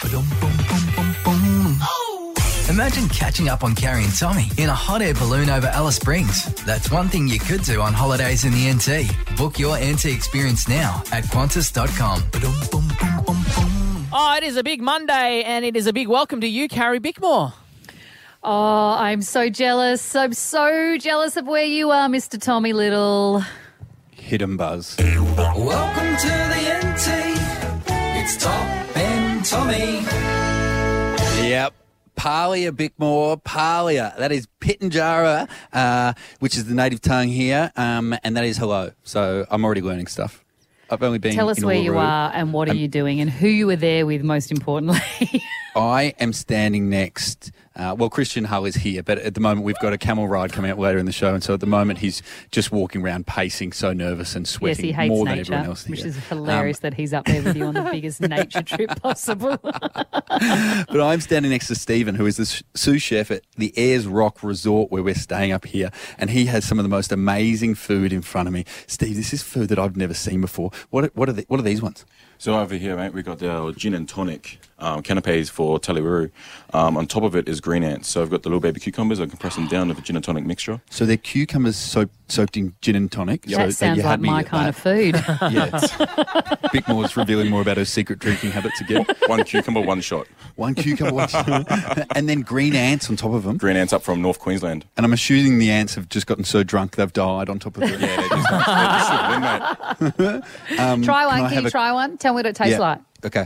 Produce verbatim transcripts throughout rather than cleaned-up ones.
Imagine catching up on Carrie and Tommy in a hot air balloon over Alice Springs. That's one thing you could do on holidays in the N T. Book your N T experience now at Qantas dot com. Oh, it is a big Monday and it is a big welcome to you, Carrie Bickmore. Oh, I'm so jealous. I'm so jealous of where you are, Mister Tommy Little. Hit 'em, Buzz. Welcome to the N T. It's Top and Tommy. Yep. Parlia Bickmore, Parlia. That is Pitjantjatjara, uh, which is the native tongue here, um, and that is hello. So I'm already learning stuff. I've only been Tell us in where you Uluru. are and what are Um, you doing and who you were there with, most importantly. I am standing next. Uh, well, Christian Hull is here, but at the moment we've got a camel ride coming up later in the show, and so at the moment he's just walking around pacing, so nervous and Yes, sweating he hates more than nature, everyone else here. which is hilarious Um, that he's up there with you on the biggest nature trip possible. But I'm standing next to Stephen, who is the sh- sous chef at the Ayers Rock Resort where we're staying up here, and he has some of the most amazing food in front of me. Steve, this is food that I've never seen before. What are, what are the, what are these ones? So over here, mate, we got our gin and tonic um, canapes for Taliruru. Um, on top of it is green ants. So I've got the little baby cucumbers. I can press them down with a gin and tonic mixture. So they're cucumbers soaked, soaked in gin and tonic. So That sounds you had like me my at kind that. of food. Yes. Bickmore's revealing more about her secret drinking habits again. One cucumber, one shot. One cucumber, one and then green ants on top of them. Green ants up from North Queensland. And I'm assuming the ants have just gotten so drunk they've died on top of it. Yeah, they just, they just should, mate. Um, Try one. I Can have you a- try one? Tell me what it tastes Yeah. like. Okay.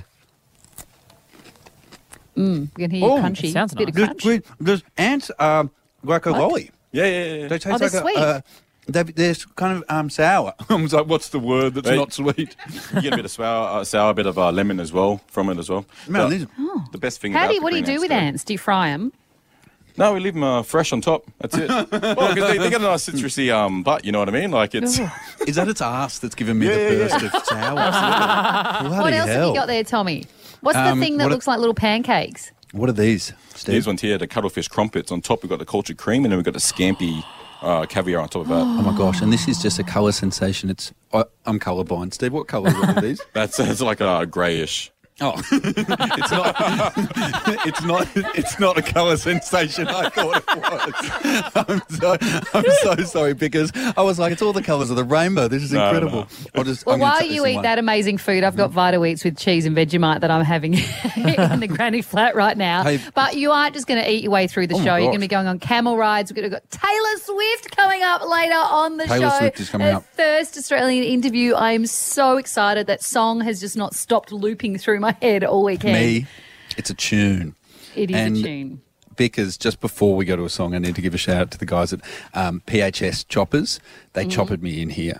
Mm, you can hear Oh, you crunchy. it sounds Bit nice. of crunch. Because, because ants are like a lolly. Yeah, yeah, yeah. They taste Oh, they're like sweet. a. Uh, they they're kind of um, sour. I was like, what's the word that's Hey. not sweet? You get a bit of sour, uh, sour, a bit of uh, lemon as well from it as well. Man, But these- the best thing How about do you, the what do you green do with though- ants? Do you fry them? No, we leave them uh, fresh on top. That's it. Well, because they, they get a nice citrusy um, butt, you know what I mean? Like it's... Is that its arse that's given me Yeah, the yeah, burst of sour? Bloody What else hell. have you got there, Tommy? What's Um, the thing that what a- looks like little pancakes? What are these, Steve? These ones here, the cuttlefish crumpets. On top, we've got the cultured cream, and then we've got the scampi uh, caviar on top of that. Oh my gosh! And this is just a colour sensation. It's I, I'm colourblind. Steve, what colour are these? That's it's like a greyish. Oh, it's not. It's not. It's not a colour sensation. I thought it was. I'm so. I'm so sorry because I was like, it's all the colours of the rainbow. This is No, incredible. no. I'll just. Well, I'm gonna while chuck this you in eat one. that amazing food, I've got Vita Eats with cheese and Vegemite that I'm having in the granny flat right now. Hey. But you aren't just going to eat your way through the Oh my show. You're gosh. going to be going on camel rides. We've got Taylor Swift coming up later on the Taylor show. Swift is coming Her up. first Australian interview. I am so excited. That song has just not stopped looping through my head all weekend. Me, it's a tune. It is And a tune. Because just before we go to a song, I need to give a shout out to the guys at um, P H S Choppers. They choppered me in here.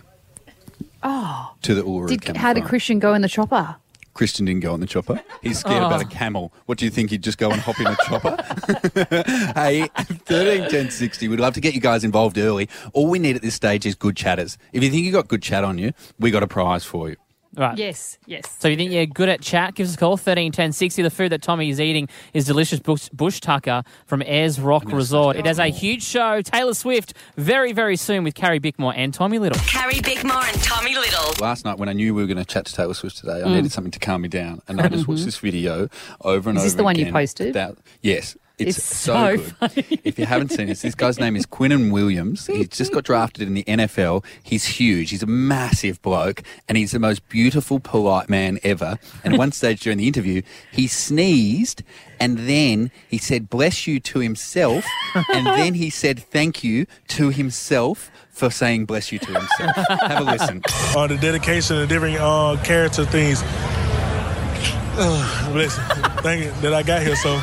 Oh. To the Uluru Did, Camel how did Farm. Christian go in the chopper? Christian didn't go on the chopper. He's scared Oh. about a camel. What do you think? He'd just go and hop in a chopper? Hey, thirteen ten sixty. We'd love to get you guys involved early. All we need at this stage is good chatters. If you think you got good chat on you, we got a prize for you. Right. Yes, yes. So you think you're good at chat? Give us a call, thirteen ten sixty. The food that Tommy is eating is delicious bush, bush tucker from Ayers Rock Resort. It has a huge show. Taylor Swift very, very soon with Carrie Bickmore and Tommy Little. Carrie Bickmore and Tommy Little. Last night when I knew we were going to chat to Taylor Swift today, I needed something to calm me down. And I just watched this video over and Is over this the one you again posted? about- yes. It's, It's so, so good. funny. If you haven't seen it, this guy's name is Quinnen Williams. He's just got drafted in the N F L. He's huge. He's a massive bloke, and he's the most beautiful, polite man ever. And at one stage during the interview, he sneezed, and then he said "bless you" to himself, and then he said "thank you" to himself for saying "bless you" to himself. Have a listen. Uh, the dedication of different uh, character things. Uh, listen, thank you that I got here. So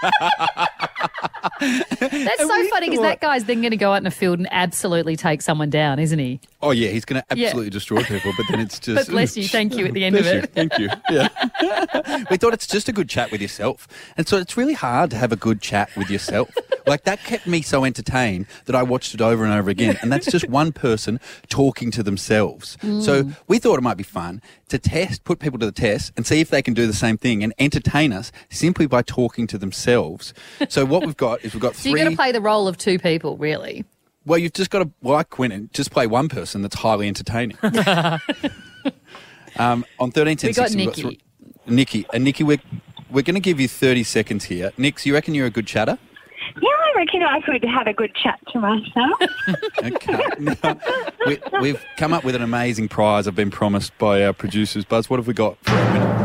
That's so funny because that guy's then going to go out in the field and absolutely take someone down, isn't he? Oh yeah, he's going to Yeah. absolutely destroy people, but then it's just. But bless you, thank you at the end of Bless you, it. thank you. Yeah. We thought it's just a good chat with yourself, and so it's really hard to have a good chat with yourself. Like that kept me so entertained that I watched it over and over again, and that's just one person talking to themselves. So we thought it might be fun to test, put people to the test, and see if they can do the same thing and entertain us simply by talking to themselves. So what we've got is we've got So three. you're going to play the role of two people, really. Well, you've just got to, like Quentin, just play one person that's highly entertaining. um, on thirteen ten We got sixty, we've Nikki. thr- Nikki. And Nikki, we're, we're going to give you thirty seconds here. Nix, you reckon you're a good chatter? Yeah, I reckon I could have a good chat to myself. Okay. Now, we, we've come up with an amazing prize I've been promised by our producers. Buzz, what have we got for our winner?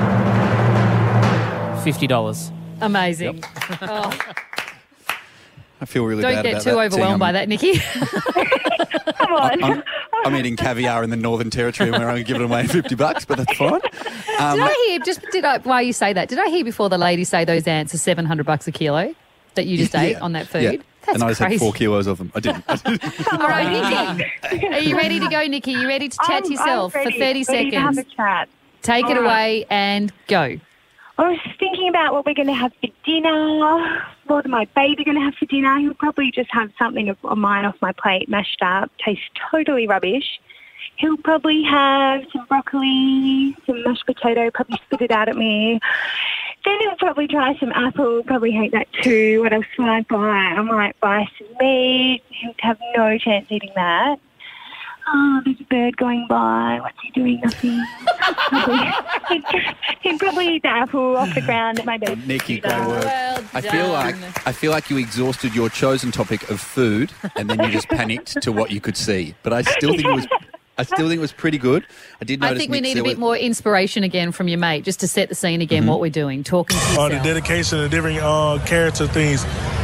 fifty dollars. Amazing. Oh, I feel really don't bad get about too that. overwhelmed by that, Nikki. Come on. I'm, I'm eating caviar in the Northern Territory and we're only giving away fifty bucks, but that's fine. Um, Did I hear, just did I, while you say that, did I hear before the lady say those ants are seven hundred bucks a kilo that you just yeah, ate on that food? yeah. That's and I just crazy. had four kilos of them. I didn't. I didn't. All right, Nikki. Are you ready to go, Nikki? Are you ready to chat I'm, to yourself I'm ready, for thirty ready seconds? to have a chat. Take All it right. away and go. I was thinking about what we're going to have for dinner. What my baby going to have for dinner? He'll probably just have something of of mine off my plate, mashed up, tastes totally rubbish. He'll probably have some broccoli, some mashed potato, probably spit it out at me. Then he'll probably try some apple, probably hate that too. What else will I buy? I might buy some meat. He'll have no chance eating that. Oh, there's a bird going by. What's he doing? Nothing. he'd, he'd probably eat the apple off the ground at my bed. Nikki, great work. Well I feel like done. I feel like you exhausted your chosen topic of food, and then you just panicked to what you could see. But I still think it was, I still think it was pretty good. I did notice. I think we Nick, need a there bit was- more inspiration again from your mate, just to set the scene again, Mm-hmm. what we're doing, talking to Oh, the yourself. dedication, the different uh, character things.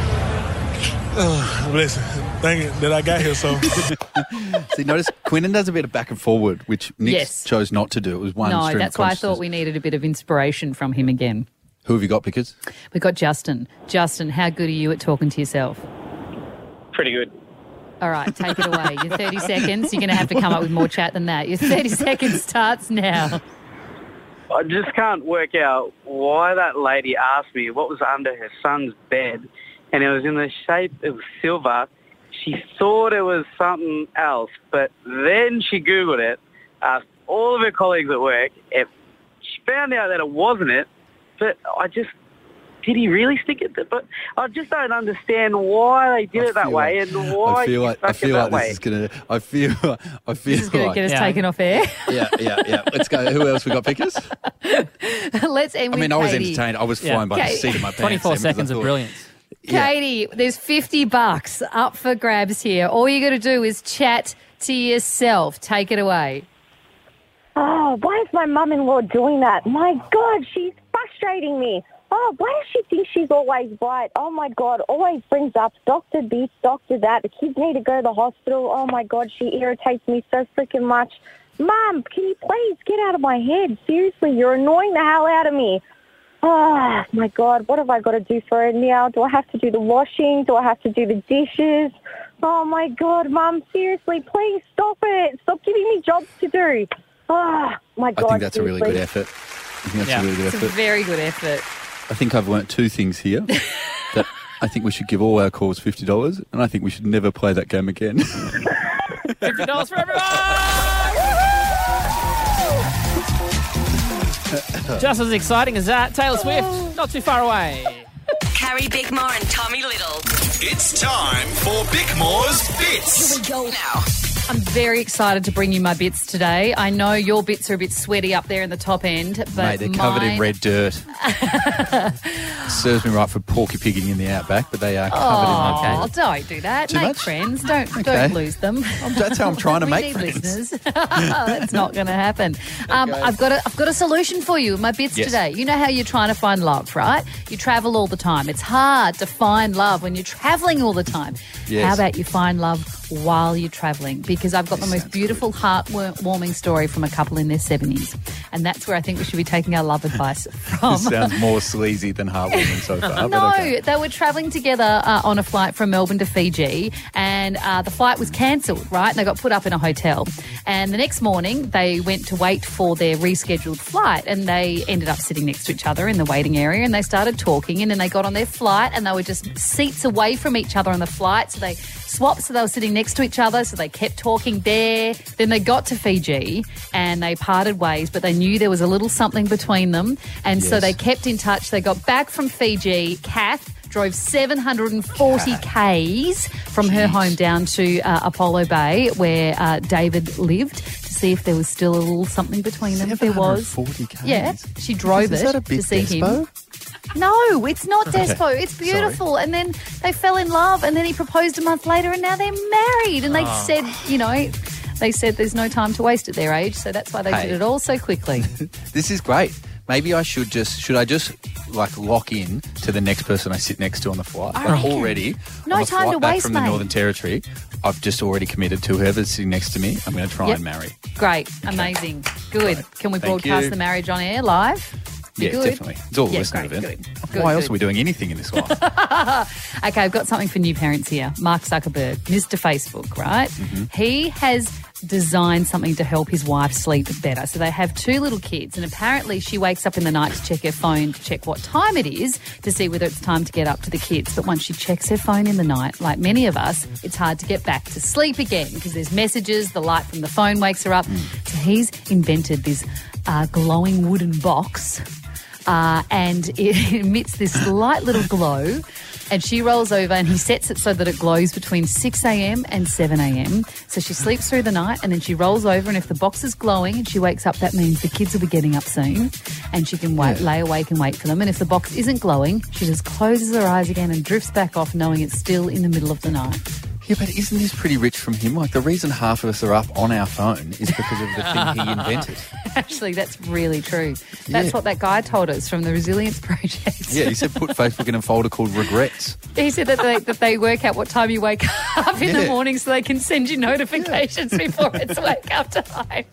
Uh, listen, thank you that I got here. So See, notice Quinnan does a bit of back and forward, which Nick Yes. chose not to do. It was one No, stream that's of why I consciousness. thought we needed a bit of inspiration from him again. Who have you got, Pickers? We've got Justin. Justin, how good are you at talking to yourself? Pretty good. All right, take it away. Your thirty seconds. You're going to have to come up with more chat than that. Your thirty seconds starts now. I just can't work out why that lady asked me what was under her son's bed, and it was in the shape of silver. She thought it was something else, but then she Googled it, asked all of her colleagues at work, if she found out that it wasn't it, but I just... Did he really stick it there? But I just don't understand why they did I it that feel way like- and why I feel he like stuck I feel it like that this way. is gonna. I feel. I feel This is going to like. get us Yeah. taken off air. Yeah, yeah, yeah. Let's go. Who else we got, Pickers? Let's end I with mean, I was Katie. entertained. I was Yeah. flying by Okay. the seat of my pants. twenty-four then, because I seconds of thought- brilliance. Yeah. Katie, there's fifty bucks up for grabs here. All you got to do is chat to yourself. Take it away. Oh, why is my mum-in-law doing that? My God, she's frustrating me. Oh, why does she think she's always right? Oh, my God, always brings up doctor this, doctor that. The kids need to go to the hospital. Oh, my God, she irritates me so freaking much. Mum, can you please get out of my head? Seriously, you're annoying the hell out of me. Oh, my God, what have I got to do for her now? Do I have to do the washing? Do I have to do the dishes? Oh, my God, Mum, seriously, please stop it. Stop giving me jobs to do. Oh, my I God. think that's a really good seriously. effort. I think that's Yeah. a really good It's a effort. very good effort. I think I've learnt two things here. That I think we should give all our calls fifty dollars, and I think we should never play that game again. fifty dollars for everyone! Just as exciting as that, Taylor Swift, not too far away. Carrie Bickmore and Tommy Little. It's time for Bickmore's Bits. Go now. I'm very excited to bring you my bits today. I know your bits are a bit sweaty up there in the top end, but Mate, they're covered in mine- red dirt. Serves me right for porky pigging in the outback, but they are covered Oh, in red dirt. don't do that. Too make much? friends. Don't Okay. don't lose them. That's how I'm trying to we make need friends. listeners. That's not going to happen. Um, I've got a I've got a solution for you. My bits Yes. today. You know how you're trying to find love, right? You travel all the time. It's hard to find love when you're traveling all the time. Yes. How about you find love while you're traveling? Because I've got This the most sounds beautiful, heart-warming story from a couple in their seventies, and that's where I think we should be taking our love advice from. This sounds more sleazy than heartwarming so far. but No, okay. they were travelling together uh, on a flight from Melbourne to Fiji, and uh, the flight was cancelled, right? And they got put up in a hotel. And the next morning, they went to wait for their rescheduled flight, and they ended up sitting next to each other in the waiting area, and they started talking, and then they got on their flight, and they were just seats away from each other on the flight, so they swapped, so they were sitting next to each other, so they kept talking there. Then they got to Fiji, and they parted ways, but they knew there was a little something between them, and so Yes. they kept in touch. They got back from Fiji. Kath drove seven hundred forty kays from her home down to uh, Apollo Bay, where uh, David lived, to see if there was still a little something between them. There was. seven hundred forty Ks? Yeah, she drove Is it that a big to see despo? him. No, it's not Okay. despo. It's beautiful. And then they fell in love, and then he proposed a month later, and now they're married. And they Oh. said, you know, they said there's no time to waste at their age, so that's why they Hey. did it all so quickly. This is great. Maybe I should just, should I just like lock in to the next person I sit next to on the flight? I Like reckon. already, No on the time flight to back waste, from the mate. Northern Territory, I've just already committed to whoever's sitting next to me. I'm going to try Yep. and marry. Great, amazing, good. Can we Thank broadcast you. the marriage on air live? Be Yeah, good? definitely. It's all a Yeah, listener great, event. good. Good, Why else good. are we doing anything in this life? Okay, I've got something for new parents here. Mark Zuckerberg, Mister Facebook, right? Mm-hmm. He has designed something to help his wife sleep better. So they have two little kids, and apparently she wakes up in the night to check her phone to check what time it is to see whether it's time to get up to the kids. But once she checks her phone in the night, like many of us, it's hard to get back to sleep again because there's messages, the light from the phone wakes her up. So he's invented this uh, glowing wooden box. Uh, and it emits this light little glow, and she rolls over and he sets it so that it glows between six a.m. and seven a.m. So she sleeps through the night, and then she rolls over, and if the box is glowing and she wakes up, that means the kids will be getting up soon, and she can wait, Yeah. lay awake and wait for them. And if the box isn't glowing, she just closes her eyes again and drifts back off, knowing it's still in the middle of the night. Yeah, but isn't this pretty rich from him? Like, the reason half of us are up on our phone is because of the thing he invented. Actually, that's really true. That's Yeah. what that guy told us from the Resilience Project. Yeah, he said put Facebook in a folder called regrets. He said that they, that they work out what time you wake up in the Yeah. morning so they can send you notifications before it's wake up time.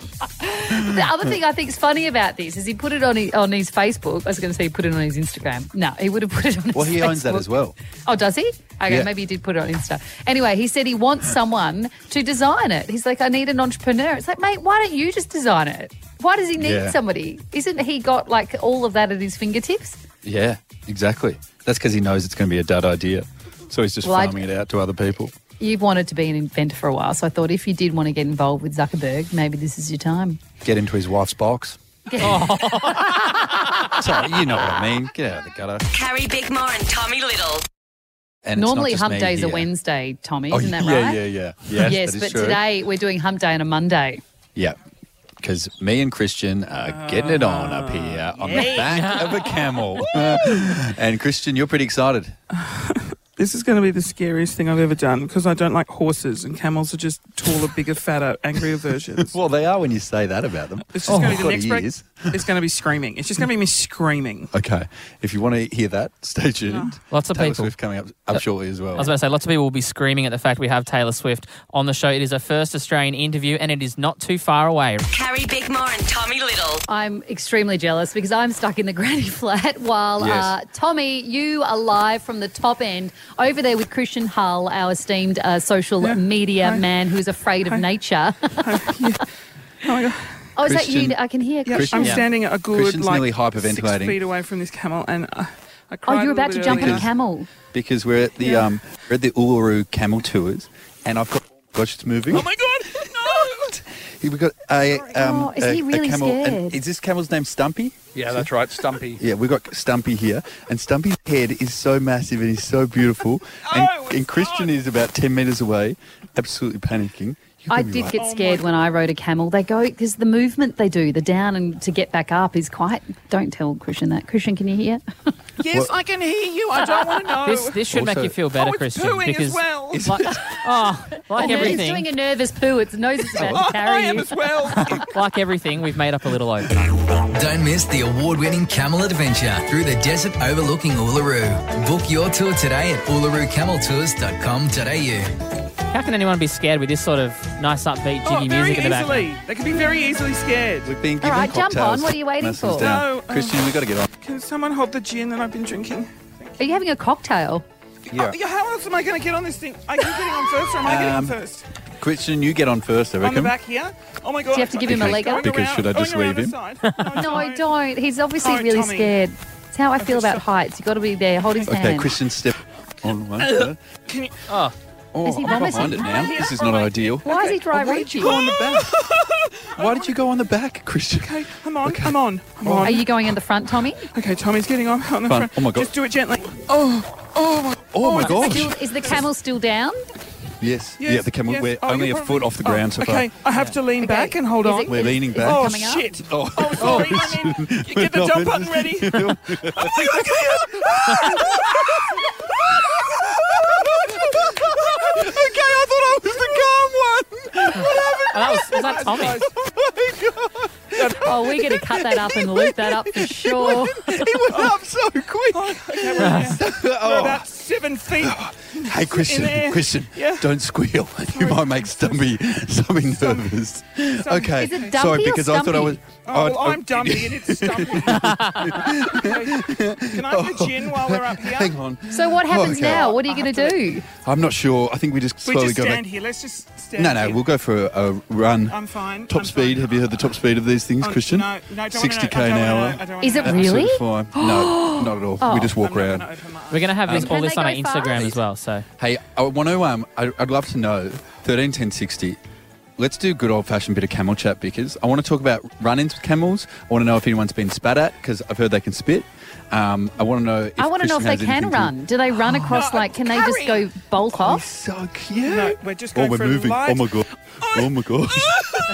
The other thing I think is funny about this is he put it on his, on his Facebook. I was going to say he put it on his Instagram. No, he would have put it on his Well, he Facebook. owns that as well. Oh, does he? Okay, Yeah. maybe he did put it on Insta. Anyway, he said he wants someone to design it. He's like, I need an entrepreneur. It's like, mate, why don't you just design it? Why does he need Yeah. somebody? Isn't he got like all of that at his fingertips? Yeah, exactly. That's because he knows it's going to be a dud idea. So he's just Well, I- farming it out to other people. You've wanted to be an inventor for a while, so I thought if you did want to get involved with Zuckerberg, maybe this is your time. Get into his wife's box. Sorry, you know what I mean. Get out of the gutter. Carrie Bickmore and Tommy Little. And it's not Normally just hump me days are here. Wednesday, Tommy, Oh, isn't that yeah, right? yeah, yeah. Yes, yes, that is but true. today we're doing hump day on a Monday. Yeah, because me and Christian are getting it on up here on the back of a camel. And Christian, you're pretty excited. This is going to be the scariest thing I've ever done because I don't like horses, and camels are just taller, bigger, fatter, angrier versions. Well, they are when you say that about them. It's just going to be the God, next he break. is. It's going to be screaming. It's just going to be me screaming. Okay, if you want to hear that, stay tuned. Lots of Taylor people. Swift coming up, up shortly as well. I was about to say, lots of people will be screaming at the fact we have Taylor Swift on the show. It is her first Australian interview, and it is not too far away. Carrie Bickmore and Tommy Little. I'm extremely jealous because I'm stuck in the granny flat while Yes. uh, Tommy, you are live from the top end over there with Christian Hull, our esteemed uh, social Yeah. media Hi. man who's afraid of Hi. nature. Oh my God. Oh, is that you? Christian- I can hear. Yeah, Christian- I'm Yeah. standing at a good Christian's like nearly six hyperventilating. feet away from this camel, and uh, I Oh, cried. you're a about little to bit jump on earlier. a camel. Because we're at the Yeah. um, we're at the Uluru Camel Tours, and I've got. Gosh, it's moving. Oh my God! No! We've got a, um, Oh, is a, he really a camel. And scared? is this camel's name Stumpy? Yeah, that's right, Stumpy. Yeah, we've got Stumpy here, and Stumpy's head is so massive and he's so beautiful. And, Oh, it's and Christian is about ten metres away, absolutely panicking. You're I gonna be did right. get scared when I rode a camel. They go because the movement they do, the down and to get back up is quite. Don't tell Christian that. Christian, can you hear? Yes, I can hear you. I don't want to know. This this should make Also- you feel better, oh, it's Christian, pooing because as well. like, oh, like He's everything, doing a nervous poo. Its nose is about Oh, to carry I am you. as well. like everything, we've made up a little opener. Don't miss the award-winning camel adventure through the desert overlooking Uluru. Book your tour today at uluru camel tours dot com dot a u. How can anyone be scared with this sort of nice, upbeat, Oh, jiggy very music in the background? easily. They can be very easily scared. We've been given All right, jump cocktails. on. What are you waiting Muscles for? Down. No, uh, Christian, we've got to get on. Can someone hold the gin that I've been drinking? Are you having a cocktail? Yeah. Oh, yeah, how else am I going to get on this thing? Are you getting on first or am I getting on Um, first? Christian, you get on first, I On reckon. the back here? Oh my God. Do you have to give him a Okay, leg up? going Because around- should I just going around leave the him? side. No, don't. He's obviously Don't, really Tommy. scared. It's how I feel about stop. heights. You've got to be there. Hold his Okay, hand. Christian, step on one. side. Can you... Oh, Oh, Is he I'm vomiting? behind it now. This is not ideal. Why is he dry Why did you reaching? go on the back? Why did you go on the back, Christian? Okay, I'm on, Okay. I'm on, I'm on. Are you going in the front, Tommy? Okay, Tommy's getting on, on the Fun. front. Oh my God. Just do it gently. Oh, oh my, Oh my gosh. Still, is the camel still down? Yes. Yes, Yeah, the camel. yes. We're Oh, only you're a probably- foot off the ground so far. Okay, I have to lean back and hold Is on. it- We're is- leaning is it back. Oh, coming up? shit. Oh. Oh, sorry. I mean, you get the No, jump it button is- ready. Oh, my God. Okay, I thought I was the calm one. What happened? Oh, that was, was that Tommy? Oh, we're going to cut that up and loop that up for sure. He went up so quick. Oh, okay, we're, we're Oh. about seven feet. Hey, Christian, In there. Christian, Yeah. don't squeal. You might make Stumpy, Stumpy nervous. Okay, Is it Dumpy sorry, or because I thought I was. Oh, well, I- I'm Dumpy and it's Stumpy. Okay. Can I have the gin while we're up here? Hang on. So what happens Okay. now? What are you going to do? I'm not sure. I think we just We slowly just go stand back. here. Let's just stand No, no, here. we'll go for a, a run. I'm fine. Top I'm speed. fine. Have you heard the top speed of these things, Oh, Christian? No, no, I don't sixty k wanna an know, I don't hour. wanna know, I don't wanna Is it know. really? Absolutely fine. No, not at all. we just walk I'm not around. gonna open my eyes. We're going to have this, Um, all Can this they on our go Instagram fast? as well. So Hey, I want to. Um, I, I'd love to know. Thirteen ten sixty. Let's do a good old fashioned bit of camel chat because I want to talk about run-ins with camels. I want to know if anyone's been spat at because I've heard they can spit. Um, I want to know. If I want to know if Christian they has can anything to- run. Do they run across, like, can they just go bulk Oh, off? so cute. No, we're just Oh, going we're for moving. a light. Oh my god. Oh my gosh.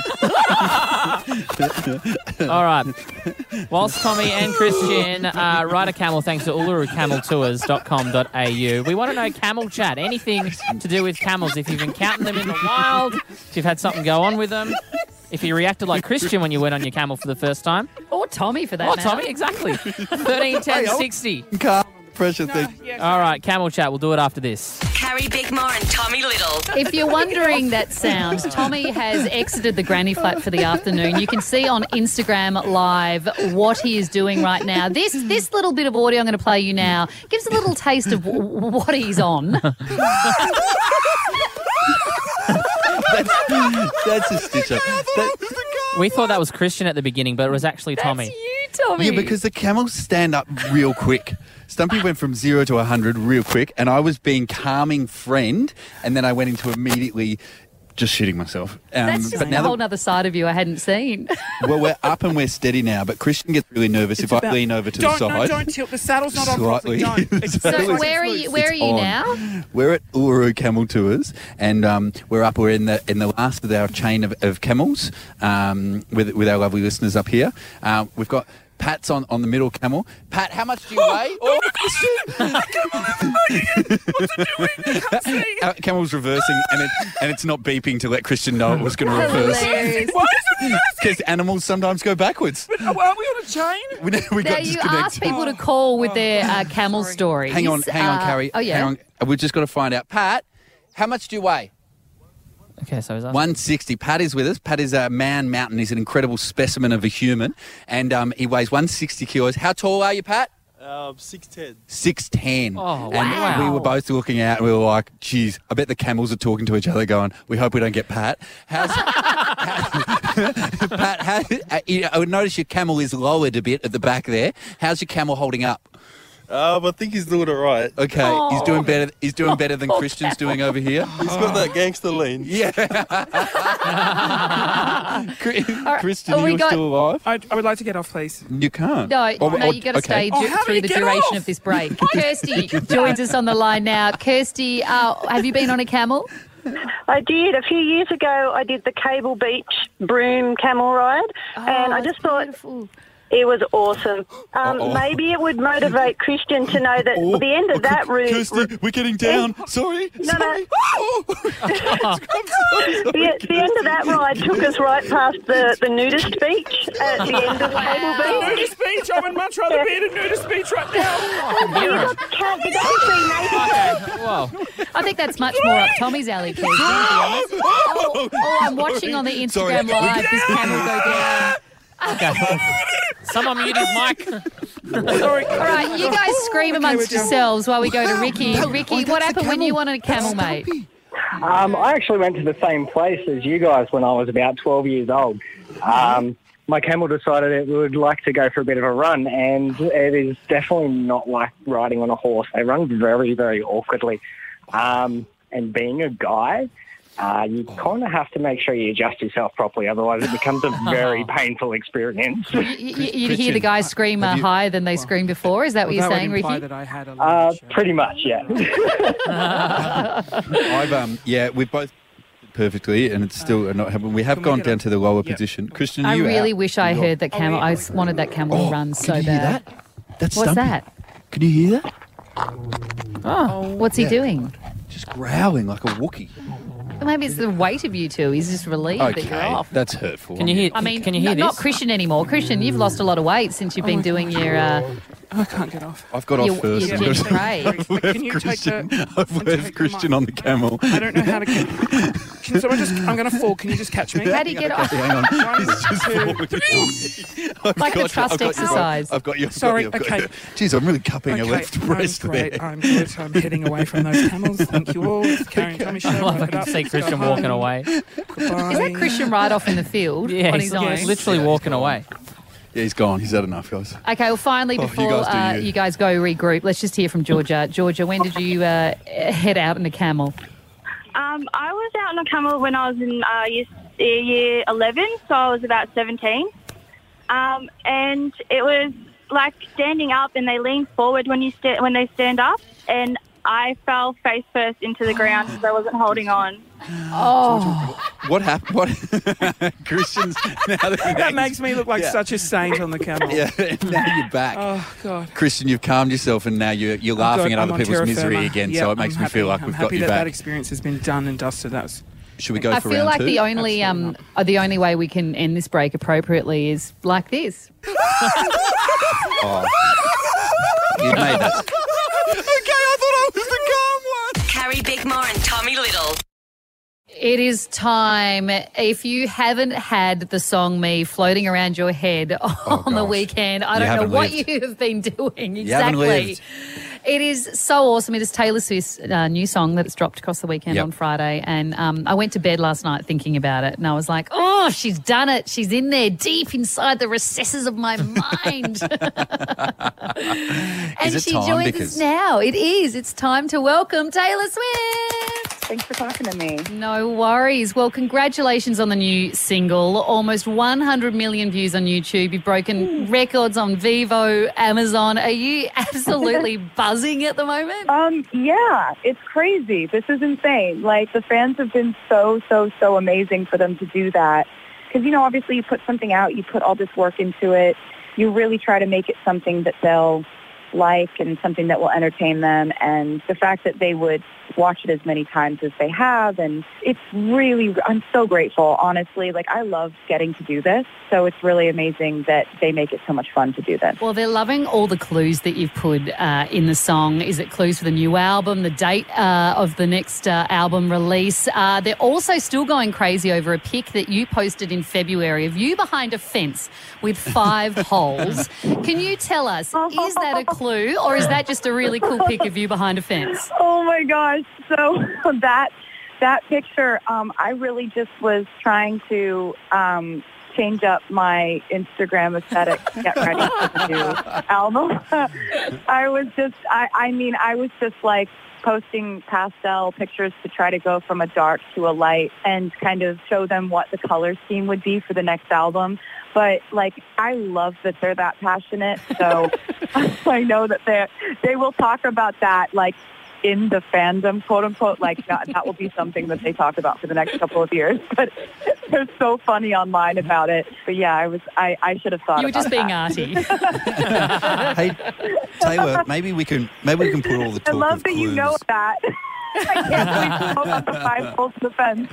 all right. Whilst Tommy and Christian uh, ride a camel, thanks to uluru camel tours dot com dot a u. We want to know camel chat. Anything to do with camels. If you've encountered them in the wild, if you've had something go on with them, if you reacted like Christian when you went on your camel for the first time. Or Tommy, for that Oh, matter. Tommy, exactly. thirteen ten sixty. Calm pressure thing. All right, camel chat. We'll do it after this. Carrie Bickmore and Tommy Little. If you're wondering that sound, Tommy has exited the granny flat for the afternoon. You can see on Instagram Live what he is doing right now. This this little bit of audio I'm going to play you now gives a little taste of w- w- what he's on. That's a stitch up. That- We thought that was Christian at the beginning, but it was actually Tommy. That's you, Tommy. yeah, because the camels stand up real quick. Stumpy went from zero to one hundred real quick, and I was being calming friend, and then I went into immediately just shitting myself. Um, That's just but a now whole that, other side of you I hadn't seen. well, we're up and we're steady now, but Christian gets really nervous if I About- lean over to don't, the No, side. don't tilt. The saddle's not on properly. Slightly. Don't. It's So it's where are loose. you? Where are It's you on. now? We're at Uluru Camel Tours, and um, we're up. We're in the in the last of our chain of, of camels um, with with our lovely listeners up here. Uh, we've got Pat's on, on the middle camel. Pat, how much do you weigh? Oh, Our camel's reversing, and it and it's not beeping to let Christian know it was going to reverse. Hilarious. Why is it reversing? Because animals sometimes go backwards. But, oh, aren't we on a chain? We, we Now got you disconnected. ask people to call with their uh, camel stories. Hang on, hang on, Uh, Carrie. Oh yeah. Hang on. We've just got to find out. Pat, how much do you weigh? Okay, so is that one sixty. Pat is with us. Pat is a man mountain. He's an incredible specimen of a human, and um, he weighs one hundred sixty kilos. How tall are you, Pat? Um, six ten. six ten. Oh, and wow. we were both looking out and we were like, geez, I bet the camels are talking to each other going, we hope we don't get Pat. How's, Pat, how, uh, you know, I would notice your camel is lowered a bit at the back there. How's your camel holding up? Um, I think he's doing all right. Okay, Oh. he's doing better. He's doing better than Christian's doing over here. He's got that gangster lean. Yeah. Christian, oh, we you're got- still alive? I, I would like to get off, please. You can't. No, Or- no, or- you got to okay. stay Oh, du- how do through you the get duration off? of this break. Kirsty joins us on the line now. Kirsty, uh, have you been on a camel? I did. A few years ago, I did the Cable Beach Broome camel ride, and I just thought beautiful. it was awesome. Um, Uh-oh. maybe it would motivate Christian to know that Oh, the end of that route... Kirsty, we're getting down. Sorry. No, sorry. no. Oh. I'm sorry. The, the end of that ride took us right past the, the nudist beach at the end of Cable Beach. Nudist beach. I would much rather be at a nudist beach right now. You got the cat, you got to see naked. Whoa. I think that's much more up Tommy's alley, Kirsty, to be honest. Oh, oh, I'm watching on the Instagram Sorry. Live this camel go down. Okay. Someone mute his mic. Sorry. All right, you guys scream amongst we're done. yourselves while we go to Ricky. That- Ricky, oh, what that's a happened when camel. you wanted a camel, mate? Um, I actually went to the same place as you guys when I was about twelve years old. Um, my camel decided it would like to go for a bit of a run, and it is definitely not like riding on a horse. They run very, very awkwardly. Um, and being a guy, Uh, you kind of have to make sure you adjust yourself properly, otherwise it becomes a very painful experience. You, you, you hear the guys scream uh, higher than they screamed before. Is that what Well, you're that saying, would imply Ricky? that I had a Uh, pretty much, yeah. I've um, yeah, we've both perfectly, and it's still not happening. We have Can we gone get down a- to the lower Yep. position. Christian, I you really out? wish I You're- heard that camel. I s- wanted that camel to run so can you hear bad. that? That's What's Stumpy. that? Can you hear that? Oh, what's he yeah. doing? Just growling like a Wookiee. Well, maybe it's the weight of you two. He's just relieved that you're Okay, off. that's hurtful. Can you hear? I mean, can you hear n- this? not Christian anymore. Christian, you've lost a lot of weight since you've been doing your. Uh, I can't get off. I've got Your- off first. your I've got- ginger tray. I've left Can you take Christian, the- I've and left take the Christian on the camel. I don't know how to get. Can someone just? I'm going to fall. Can you just catch me? How do you get off? Okay, hang on. One, It's just two, falling. I've Like a got- trust I've got you. exercise. I've got you. I've Sorry, got you, I've got okay. you. Jeez, I'm really cupping Okay, a left I'm breast great. there. I'm good. I'm heading away from those camels. Thank you all. It's Carrie and Tommy show. I love I Wrap it can up. see Let's go Christian home. walking away. Goodbye. Is that Christian right off in the field Yeah, on he's, his own? he's literally walking away. Yeah, he's gone. He's had enough, guys. Okay, well, finally, Oh, you before guys do uh, you. you guys go regroup, let's just hear from Georgia. Georgia, when did you uh, head out in a camel? Um, I was out on a camel when I was in uh, year, year eleven, so I was about seventeen. Um, and it was like standing up, and they lean forward when you sta- when they stand up, and I fell face first into the ground because I wasn't holding on. Oh, What happened? What? Christian's now that, That makes me look like Yeah. such a saint on the camel. Yeah, and now you're back. Oh God. Christian, you've calmed yourself, and now you're you're I'm laughing good. at I'm other on people's terra misery firma. again. Yeah, so it makes I'm me happy. feel like I'm we've happy got you that back. that experience has been done and dusted. That was. Should we go I for feel round like two? the only um, uh, the only way we can end this break appropriately is like this. Oh. You made that. Okay, I thought I was the calm one. Carrie Bickmore and Tommy Little. It is time. If you haven't had the song "Me" floating around your head on the gosh. weekend, I You don't know haven't what lived. you have been doing You haven't exactly. lived. It is so awesome. It is Taylor Swift's uh, new song that's dropped across the weekend Yep. on Friday. And um, I went to bed last night thinking about it. And I was like, oh, she's done it. She's in there deep inside the recesses of my mind. and Is it she time? joins Because- us now. It is. It's time to welcome Taylor Swift. Thanks for talking to me. No worries. Well, congratulations on the new single. Almost one hundred million views on YouTube. You've broken records on Vivo, Amazon. Are you absolutely buzzing at the moment? Um, yeah, it's crazy. This is insane. Like, the fans have been so, so, so amazing for them to do that. Because, you know, obviously you put something out, you put all this work into it. You really try to make it something that they'll like and something that will entertain them. And the fact that they would watch it as many times as they have, and it's really, I'm so grateful, honestly. Like, I love getting to do this, so it's really amazing that they make it so much fun to do this. Well, they're loving all the clues that you've put uh, in the song. Is it clues for the new album, the date uh, of the next uh, album release? Uh, they're also still going crazy over a pic that you posted in February of you behind a fence with five holes. Can you tell us, is that a clue, or is that just a really cool pic of you behind a fence? Oh my gosh! So that that picture, um, I really just was trying to um, change up my Instagram aesthetic to get ready for the new album. I was just, I, I mean, I was just like posting pastel pictures to try to go from a dark to a light and kind of show them what the color scheme would be for the next album. But, like, I love that they're that passionate, so I know that they they will talk about that, like, in the fandom, quote unquote. Like, that, that will be something that they talk about for the next couple of years. But they're so funny online about it. But yeah, I was I, I should have thought. You were just being that. arty. Hey, Taylor, maybe we can maybe we can put all the I talk love of that clues. you know that. I can't believe you know about the five holes in the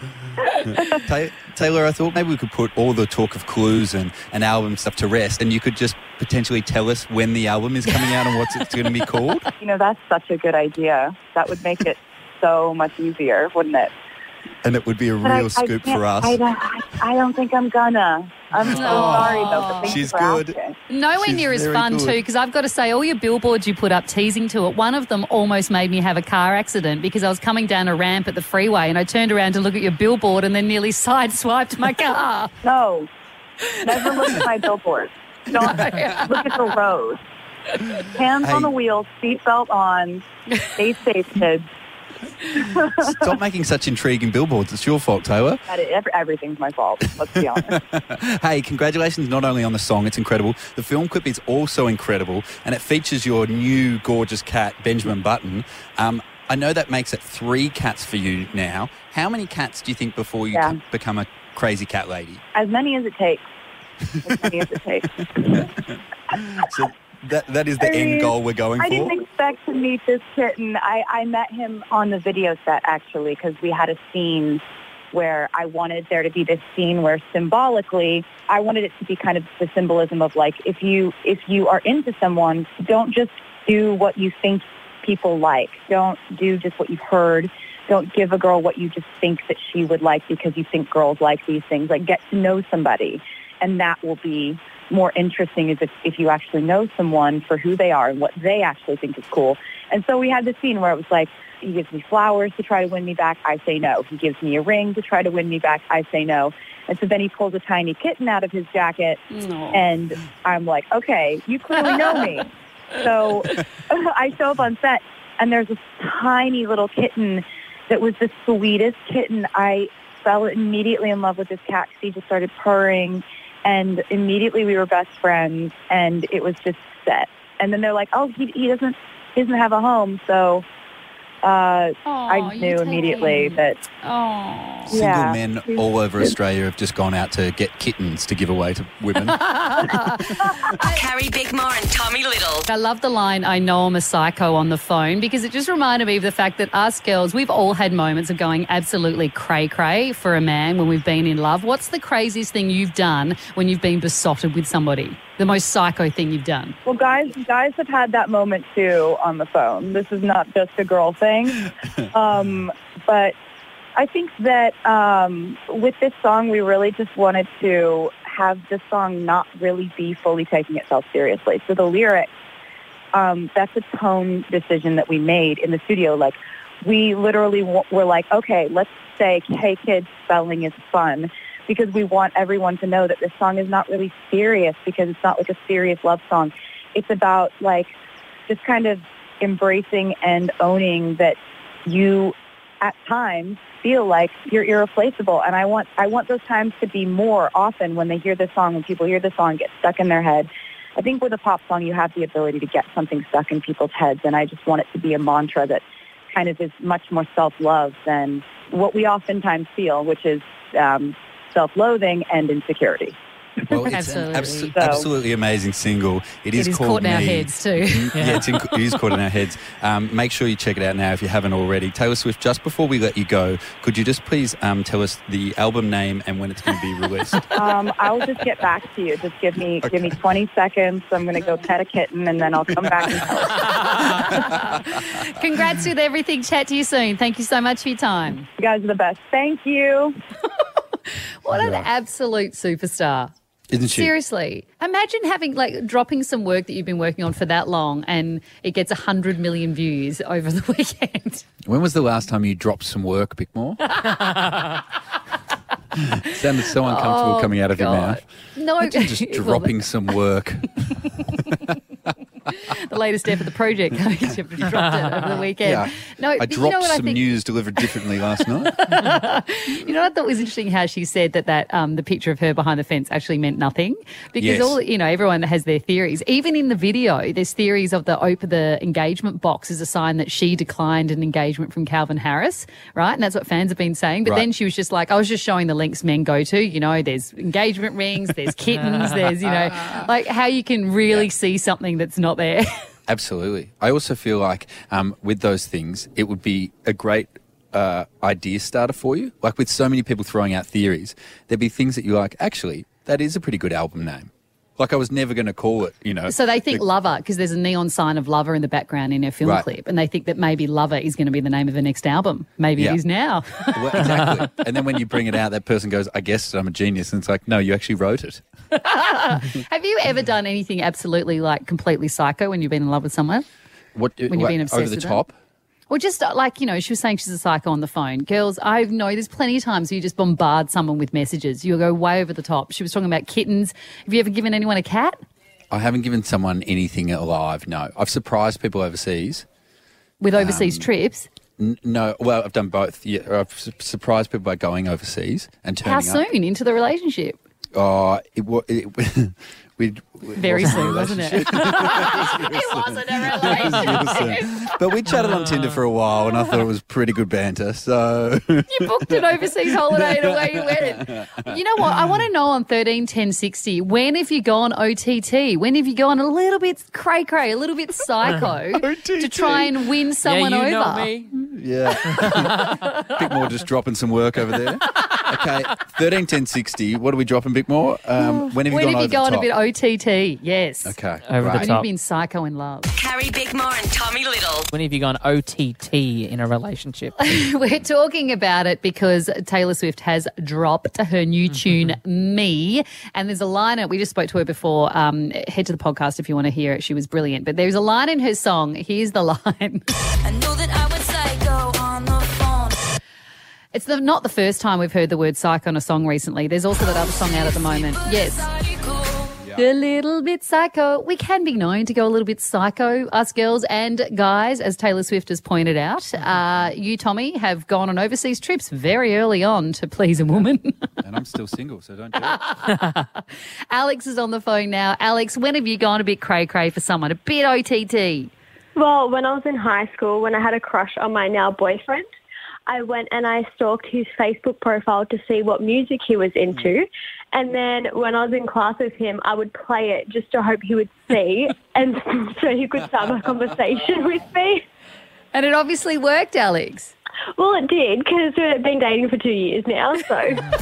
fence. Ta- Taylor, I thought maybe we could put all the talk of clues and, and album stuff to rest, and you could just potentially tell us when the album is coming out and what it's going to be called. You know, that's such a good idea. That would make it so much easier, wouldn't it? And it would be a But I- real I scoop can't- for us. I don't, I, I don't think I'm gonna. I'm so sorry, though. But thank She's you for good. asking. Nowhere She's near as very fun, good. too, because I've got to say, all your billboards you put up teasing to it, one of them almost made me have a car accident because I was coming down a ramp at the freeway and I turned around to look at your billboard and then nearly sideswiped my car. No, never look at my billboard. Don't look at the road. Hands Hey. on the wheel, seatbelt on, stay safe, kids. Stop making such intriguing billboards. It's your fault, Taylor. That is, every, everything's my fault. Let's be honest. Hey, congratulations not only on the song, it's incredible. The film clip is also incredible, and it features your new gorgeous cat, Benjamin Button. Um, I know that makes it three cats for you now. How many cats do you think before you Yeah. c- become a crazy cat lady? As many as it takes. As many as it takes. So that that is the I end mean, goal we're going I for? didn't expect to meet this kitten. I, I met him on the video set, actually, because we had a scene where I wanted there to be this scene where symbolically, I wanted it to be kind of the symbolism of like, if you if you are into someone, don't just do what you think people like. Don't do just what you've heard. Don't give a girl what you just think that she would like because you think girls like these things. Like, get to know somebody, and that will be more interesting is if, if you actually know someone for who they are and what they actually think is cool. And so we had this scene where it was like, he gives me flowers to try to win me back, I say no. He gives me a ring to try to win me back, I say no. And so then he pulls a tiny kitten out of his jacket, and I'm like, okay, you clearly know me. So I show up on set, and there's this tiny little kitten that was the sweetest kitten. I fell immediately in love with this cat because he just started purring, and immediately we were best friends, and it was just set. And then they're like, oh, he, he doesn't he doesn't have a home, so uh, I just knew immediately that, oh, Single yeah. men all over Australia have just gone out to get kittens to give away to women. Carrie Bickmore and Tommy Little. I love the line, I know I'm a psycho on the phone, because it just reminded me of the fact that us girls, we've all had moments of going absolutely cray-cray for a man when we've been in love. What's the craziest thing you've done when you've been besotted with somebody? The most psycho thing you've done? Well, guys, guys have had that moment too on the phone. This is not just a girl thing. Um, but I think that um, with this song, we really just wanted to have the song not really be fully taking itself seriously. So the lyrics, um, that's a tone decision that we made in the studio. Like, we literally w- were like, okay, let's say, hey kids, spelling is fun. Because we want everyone to know that this song is not really serious, because it's not like a serious love song. It's about like just kind of embracing and owning that you at times feel like you're irreplaceable. And I want I want those times to be more often when they hear this song, when people hear this song, get stuck in their head. I think with a pop song, you have the ability to get something stuck in people's heads. And I just want it to be a mantra that kind of is much more self-love than what we oftentimes feel, which is um, self-loathing and insecurity. Well, it's Absolutely. an abso- So- absolutely amazing single. It is, It is called caught in our Me. heads too. Yeah, it's in, it is caught in our heads. Um, make sure you check it out now if you haven't already. Taylor Swift, just before we let you go, could you just please um, tell us the album name and when it's going to be released? Um, I'll just get back to you. Just give me give me twenty seconds. I'm going to go pet a kitten, and then I'll come back and tell you. Congrats with everything. Chat to you soon. Thank you so much for your time. You guys are the best. Thank you. What an absolute superstar. Isn't she? Seriously. Imagine having, like, dropping some work that you've been working on for that long and it gets one hundred million views over the weekend. When was the last time you dropped some work, Bickmore? Sounded so uncomfortable Oh, coming out of your God. mouth. No. Imagine just Well, dropping some work. the latest step of the project. You dropped it over the weekend. Yeah. No, I but dropped you know what I some think? news delivered differently last night. You know what I thought was interesting, how she said that, that um, the picture of her behind the fence actually meant nothing, because Yes. all you know, everyone has their theories. Even in the video, there's theories of the open the engagement box is a sign that she declined an engagement from Calvin Harris, right? And that's what fans have been saying. But Right. then she was just like, I was just showing the links men go to. You know, there's engagement rings, there's kittens, there's you know, like how you can really see something that's not there. Absolutely. I also feel like um, with those things, it would be a great uh, idea starter for you. Like with so many people throwing out theories, there'd be things that you're like, actually, that is a pretty good album name. Like I was never going to call it, you know. So they think the- Lover, because there's a neon sign of Lover in the background in her film Right. clip, and they think that maybe Lover is going to be the name of her next album. Maybe Yeah. it is now. Well, exactly. And then when you bring it out, that person goes, I guess I'm a genius. And it's like, no, you actually wrote it. Have you ever done anything absolutely like completely psycho when you've been in love with someone? What, When you've what, been obsessed over the with them? top? Or just uh, like, you know, she was saying she's a psycho on the phone. Girls, I know there's plenty of times where you just bombard someone with messages. You'll go way over the top. She was talking about kittens. Have you ever given anyone a cat? I haven't given someone anything alive, no. I've surprised people overseas. With overseas Um, trips? N- no, well, I've done both. Yeah, I've su- surprised people by going overseas and turning How up. soon into the relationship? Oh, it was. It, we'd, it Very wasn't a soon, wasn't it? relationship. It wasn't a relationship. But we chatted on Tinder for a while, and I thought it was pretty good banter. So You booked an overseas holiday and away you went. You know what? I want to know on thirteen ten sixty, when have you gone O T T? When have you gone a little bit cray cray, a little bit psycho to try and win someone yeah, you over? know me. yeah, bit more just dropping some work over there. Okay, thirteen ten sixty. What are we dropping? Bit more. Um, when have you when gone have you over gone the a bit top? O T T? Yes. Okay, Over the great. When top. you've been psycho in love. Carrie Bickmore and Tommy Little. When have you gone O T T in a relationship? We're talking about it because Taylor Swift has dropped her new tune, Me. And there's a line, in it, we just spoke to her before. Um, head to the podcast if you want to hear it. She was brilliant. But there's a line in her song. Here's the line. I know that I would psycho on the phone. It's the, not the first time we've heard the word psycho on a song recently. There's also that other song out at the moment. Yes. A little bit psycho. We can be known to go a little bit psycho, us girls and guys, as Taylor Swift has pointed out. Uh, you, Tommy, have gone on overseas trips very early on to please a woman. And I'm still single, so don't do it. Alex is on the phone now. Alex, when have you gone a bit cray-cray for someone, a bit O T T? Well, when I was in high school, when I had a crush on my now boyfriend, I went and I stalked his Facebook profile to see what music he was into. And then when I was in class with him, I would play it just to hope he would see and so he could start a conversation with me. And it obviously worked, Alex. Well, it did because we've been dating for two years now, so.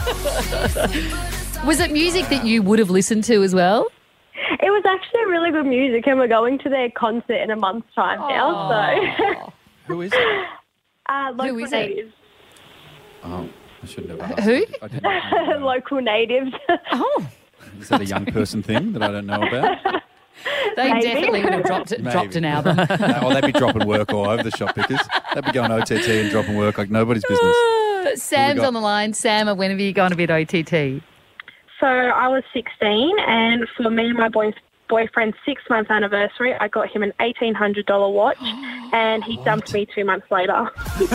Was it music that you would have listened to as well? It was actually really good music and we're going to their concert in a month's time now, so. Who is it? Uh, local Who is it? natives. Oh, I shouldn't have asked. Who? I didn't know. Local natives. Oh. Is that a young person thing that I don't know about? They Maybe. definitely would have dropped, it, dropped an Maybe. album. No, oh, they'd be dropping work all over the shop pickers. They'd be going O T T and dropping work like nobody's business. Sam's got? on the line. Sam, when have you gone a bit O T T? So I was sixteen, and for me and my boy, boyfriend's six-month anniversary, I got him an eighteen hundred dollars watch, and he dumped me two months later.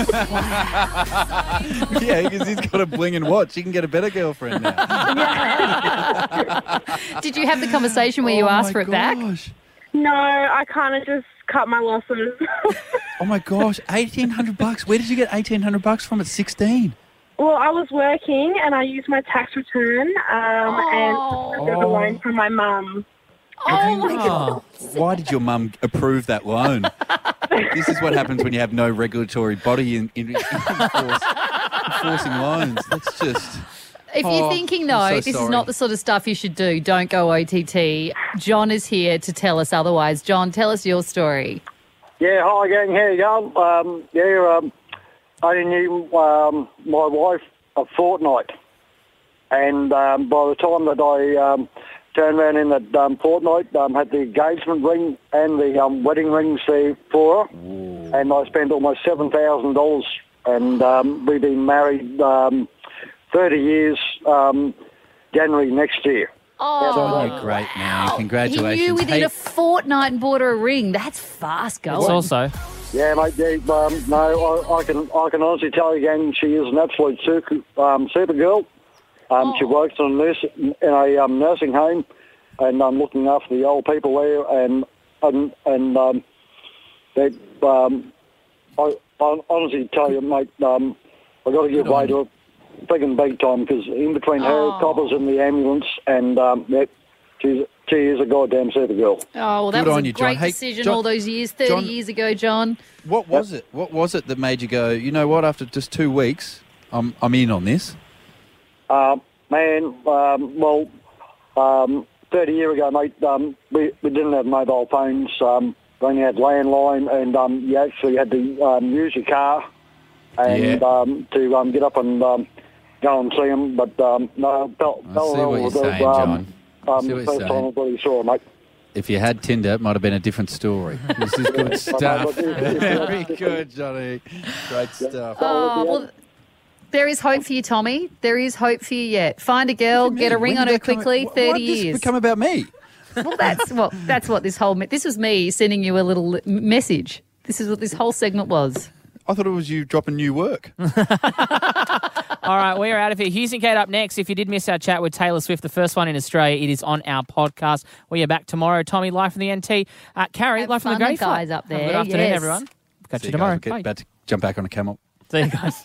Yeah, because he's got a blinging watch. He can get a better girlfriend now. Did you have the conversation where you Oh asked my for it back? gosh. No, I kind of just cut my losses. Oh my gosh, eighteen hundred bucks. Where did you get eighteen hundred bucks from at sixteen? Well, I was working, and I used my tax return, um, and I got a loan from my mum. Oh, my God. Why did your mum approve that loan? This is what happens when you have no regulatory body in, in, in enforce, enforcing loans. That's just... If you're Oh, thinking, I'm no, so this is sorry. not the sort of stuff you should do, don't go O T T. John is here to tell us otherwise. John, tell us your story. Yeah, hi gang, how you going? Um, yeah, um, I only knew um, my wife a fortnight, and um, by the time that I um, turned around in that um, fortnight, um, had the engagement ring and the um, wedding rings there for her, and I spent almost seven thousand dollars, and um, we've been married um, thirty years, um, January next year. Oh, You're great, man. He Congratulations. knew within Hey, a fortnight and bought her a ring. That's fast going. It's also. Yeah, mate. Yeah, um, no, I, I can I can honestly tell you, gang, she is an absolute super, um, super girl. Um, She works in a, nurse, in a um, nursing home, and I'm um, looking after the old people there. And and and um, they, um, I, I honestly tell you, mate, um, I got to give way to her big and big time because in between her Oh. coppers and the ambulance, and um, yeah, she's she is a goddamn super girl. Oh, well, that Good was on a you, John. great Hey, decision John- all those years, thirty John- years ago, John. what was it? What was it that made you go, you know what, after just two weeks, I'm, I'm in on this? Uh, man, um, well, um, thirty years ago, mate, um, we, we didn't have mobile phones. Um, we only had landline, and um, you actually had to um, use your car and Yeah. um, to um, get up and um, go and see them. But um, no, felt, I felt see what well you're with the, saying, um, John. I Um, see what you're first saying. time I bloody saw her, mate. If you had Tinder, it might have been a different story. This is good stuff. Very good, Johnny. Great stuff. Oh, well, there is hope for you, Tommy. There is hope for you yet. Find a girl, get a ring When on did her that come- quickly, wh- thirty why did this years. become about me? Well, that's what that's what this whole me- this was me sending you a little message. This is what this whole segment was. I thought it was you dropping new work. All right, we're out of here. Hughes and Kate up next. If you did miss our chat with Taylor Swift, the first one in Australia, it is on our podcast. We are back tomorrow. Tommy, live from the N T. Uh, Carrie, Have live from the fun, Great guys Flat. up there. Have a good afternoon, Yes. everyone. Catch See you you tomorrow. guys. We'll Bye. get about to jump back on a camel. See you guys.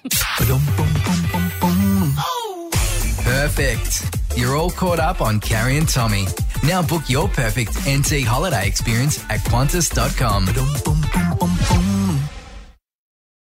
Perfect. You're all caught up on Carrie and Tommy. Now book your perfect N T holiday experience at Qantas dot com.